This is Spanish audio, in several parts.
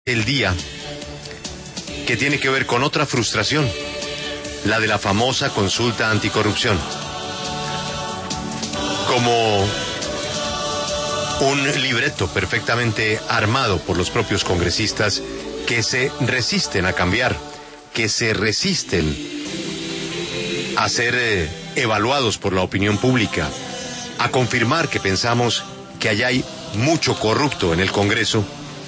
el día que tiene que ver con otra frustración, la de la famosa consulta anticorrupción. Como un libreto perfectamente armado por los propios congresistas que se resisten a cambiar, que se resisten a ser evaluados por la opinión pública, a confirmar que pensamos que allá hay mucho corrupto en el Congreso,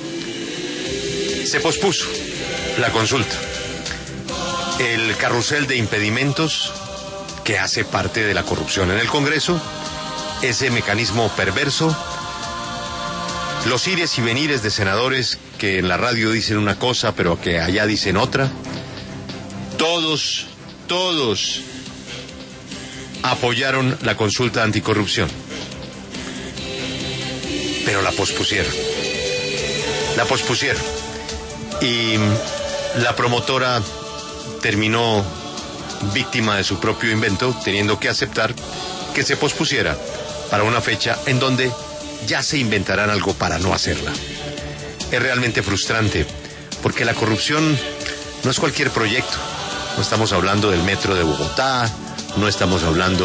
se pospuso la consulta. El carrusel de impedimentos que hace parte de la corrupción en el Congreso, ese mecanismo perverso, los ires y venires de senadores que en la radio dicen una cosa pero que allá dicen otra, todos apoyaron la consulta anticorrupción, pero la pospusieron y la promotora terminó víctima de su propio invento, teniendo que aceptar que se pospusiera para una fecha en donde ya se inventarán algo para no hacerla. Es realmente frustrante, porque la corrupción no es cualquier proyecto. No estamos hablando del metro de Bogotá, no estamos hablando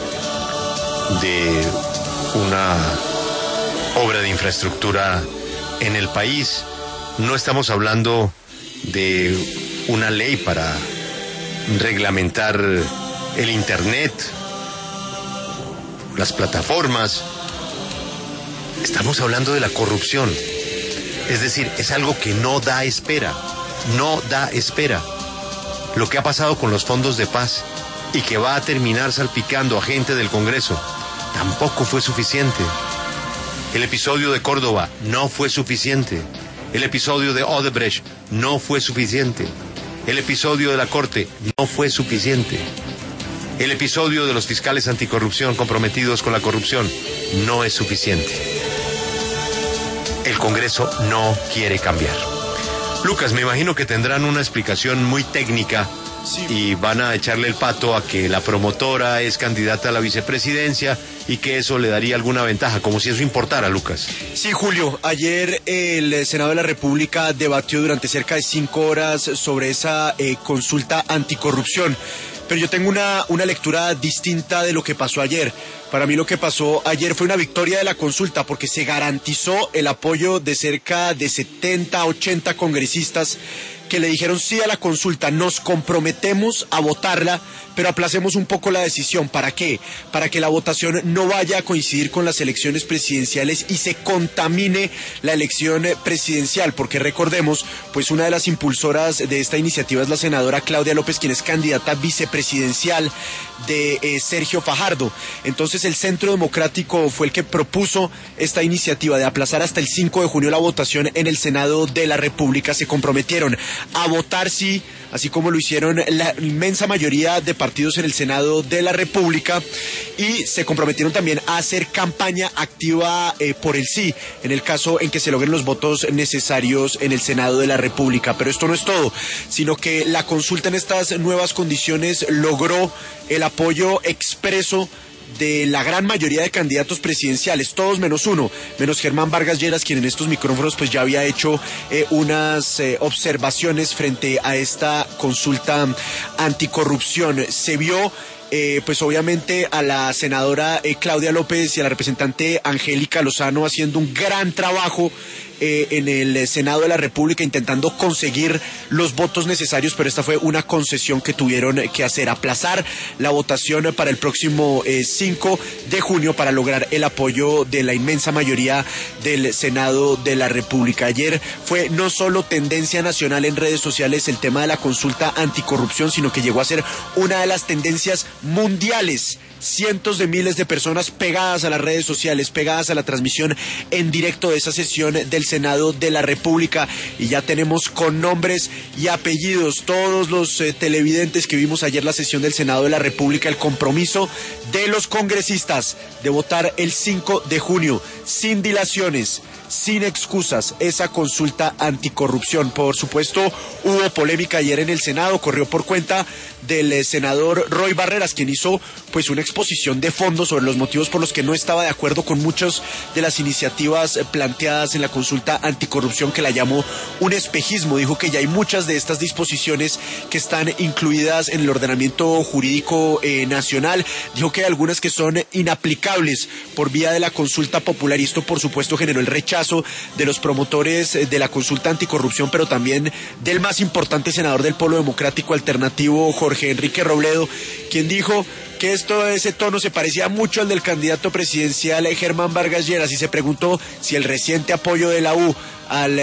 de una obra de infraestructura en el país, no estamos hablando de una ley para reglamentar el Internet, las plataformas. Estamos hablando de la corrupción. Es decir, es algo que no da espera. Lo que ha pasado con los fondos de paz y que va a terminar salpicando a gente del Congreso tampoco fue suficiente. El episodio de Córdoba no fue suficiente. El episodio de Odebrecht no fue suficiente. El episodio de la Corte no fue suficiente. El episodio de los fiscales anticorrupción comprometidos con la corrupción no es suficiente. El Congreso no quiere cambiar. Lucas, me imagino que tendrán una explicación muy técnica. Sí. Y van a echarle el pato a que la promotora es candidata a la vicepresidencia y que eso le daría alguna ventaja, como si eso importara, Lucas. Sí, Julio, ayer el Senado de la República debatió durante cerca de 5 horas sobre esa consulta anticorrupción. Pero yo tengo una lectura distinta de lo que pasó ayer. Para mí lo que pasó ayer fue una victoria de la consulta porque se garantizó el apoyo de cerca de 70, 80 congresistas que le dijeron sí a la consulta. Nos comprometemos a votarla, pero aplacemos un poco la decisión. ¿Para qué? Para que la votación no vaya a coincidir con las elecciones presidenciales y se contamine la elección presidencial, porque recordemos, pues una de las impulsoras de esta iniciativa es la senadora Claudia López, quien es candidata vicepresidencial de Sergio Fajardo. Entonces el Centro Democrático fue el que propuso esta iniciativa de aplazar hasta el 5 de junio la votación en el Senado de la República. Se comprometieron a votar sí, así como lo hicieron la inmensa mayoría de partidos en el Senado de la República, y se comprometieron también a hacer campaña activa por el sí, en el caso en que se logren los votos necesarios en el Senado de la República. Pero esto no es todo, sino que la consulta en estas nuevas condiciones logró el apoyo expreso de la gran mayoría de candidatos presidenciales, todos menos uno, menos Germán Vargas Lleras, quien en estos micrófonos pues ya había hecho unas observaciones frente a esta consulta anticorrupción. Se vio pues obviamente a la senadora Claudia López y a la representante Angélica Lozano haciendo un gran trabajo en el Senado de la República, intentando conseguir los votos necesarios, pero esta fue una concesión que tuvieron que hacer, aplazar la votación para el próximo 5 de junio para lograr el apoyo de la inmensa mayoría del Senado de la República. Ayer fue no solo tendencia nacional en redes sociales el tema de la consulta anticorrupción, sino que llegó a ser una de las tendencias mundiales. Cientos de miles de personas pegadas a las redes sociales, pegadas a la transmisión en directo de esa sesión del Senado de la República, y ya tenemos con nombres y apellidos todos los televidentes que vimos ayer la sesión del Senado de la República, el compromiso de los congresistas de votar el 5 de junio sin dilaciones, sin excusas esa consulta anticorrupción. Por supuesto, hubo polémica ayer en el Senado, corrió por cuenta del senador Roy Barreras, quien hizo pues una exposición de fondo sobre los motivos por los que no estaba de acuerdo con muchas de las iniciativas planteadas en la consulta anticorrupción, que la llamó un espejismo. Dijo que ya hay muchas de estas disposiciones que están incluidas en el ordenamiento jurídico nacional. Dijo que hay algunas que son inaplicables por vía de la consulta popular, y esto por supuesto generó el rechazo de los promotores de la consulta anticorrupción, pero también del más importante senador del Polo Democrático Alternativo, Jorge Enrique Robledo, quien dijo que ese tono se parecía mucho al del candidato presidencial Germán Vargas Lleras, y se preguntó si el reciente apoyo de la U al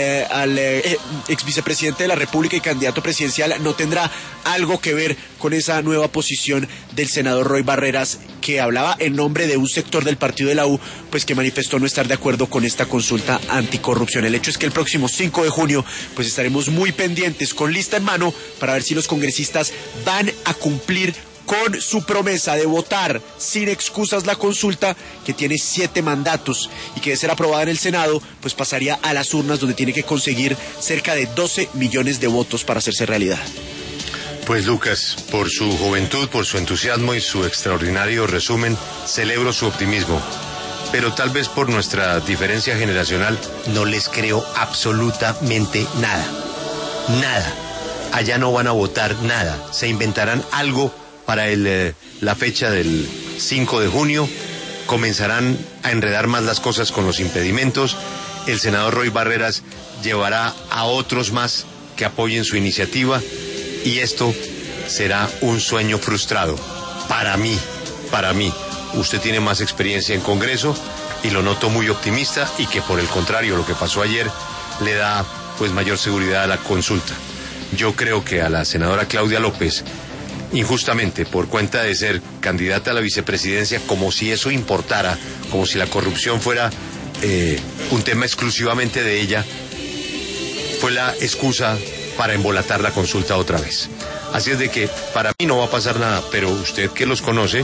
ex vicepresidente de la República y candidato presidencial no tendrá algo que ver con esa nueva posición del senador Roy Barreras, que hablaba en nombre de un sector del partido de la U, pues que manifestó no estar de acuerdo con esta consulta anticorrupción. El hecho es que el próximo 5 de junio pues estaremos muy pendientes, con lista en mano, para ver si los congresistas van a cumplir con su promesa de votar sin excusas la consulta, que tiene 7 mandatos y que de ser aprobada en el Senado, pues pasaría a las urnas, donde tiene que conseguir cerca de 12 millones de votos para hacerse realidad. Pues Lucas, por su juventud, por su entusiasmo y su extraordinario resumen, celebro su optimismo. Pero tal vez por nuestra diferencia generacional, no les creo absolutamente nada. Nada. Allá no van a votar nada. Se inventarán algo para la fecha del 5 de junio, comenzarán a enredar más las cosas con los impedimentos. El senador Roy Barreras llevará a otros más que apoyen su iniciativa, y esto será un sueño frustrado. Para mí. Usted tiene más experiencia en Congreso y lo noto muy optimista, y que por el contrario, lo que pasó ayer le da pues mayor seguridad a la consulta. Yo creo que a la senadora Claudia López, injustamente, por cuenta de ser candidata a la vicepresidencia, como si eso importara, como si la corrupción fuera un tema exclusivamente de ella, fue la excusa para embolatar la consulta otra vez. Así es de que para mí no va a pasar nada, pero usted, que los conoce,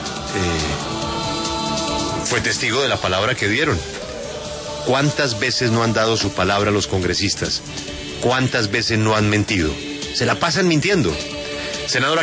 fue testigo de la palabra que dieron. ¿Cuántas veces no han dado su palabra los congresistas? ¿Cuántas veces no han mentido? Se la pasan mintiendo. Senadora